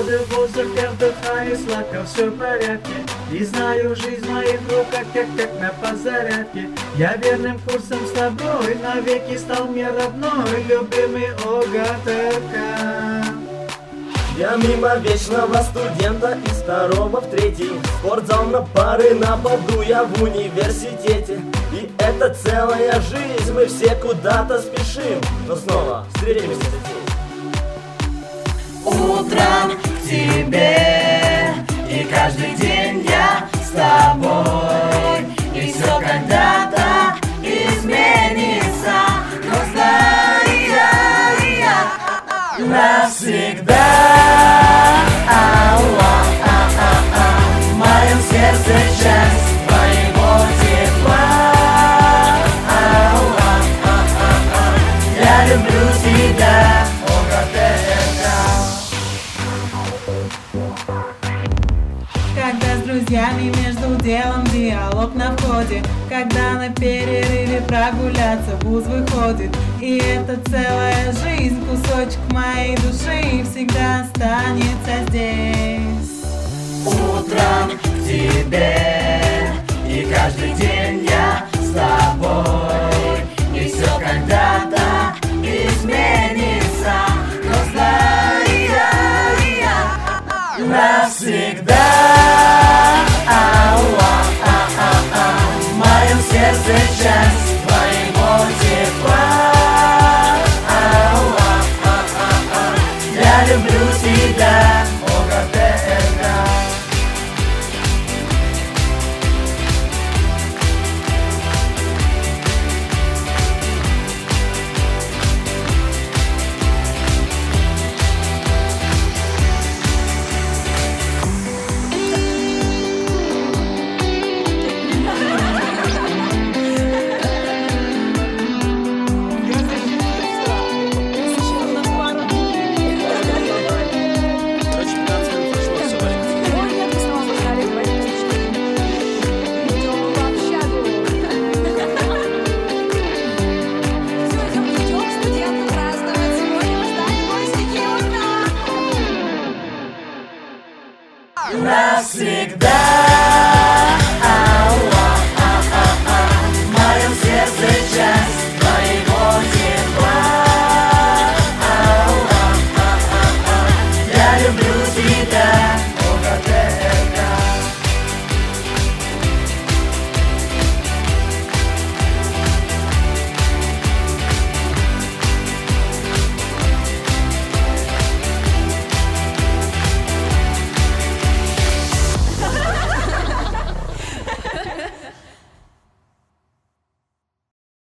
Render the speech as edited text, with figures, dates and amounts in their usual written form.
Свободы в воздухе вдыхаю, сладко все в порядке. И знаю, жизнь в моих руках, как на подзарядке. Я верным курсом с тобой навеки стал мне родной, любимый ОГТК. Я мимо вечного студента из второго в третий. Спортзал на пары, на балду, я в университете. И это целая жизнь, мы все куда-то спешим, но снова встретимся здесь. Утром к тебе, и каждый день я с тобой. И все когда-то изменится, но знаю я навсегда. В моем сердце часть твоего тепла. Я люблю тебя, Когда с друзьями между делом диалог на входе, когда на перерыве прогуляться в вуз выходит. И это целая жизнь, кусочек моей души всегда останется здесь. утром к тебе, и каждый день я с тобой. И все когда-то изменится, но знаю я навсегда. В моем сердце часть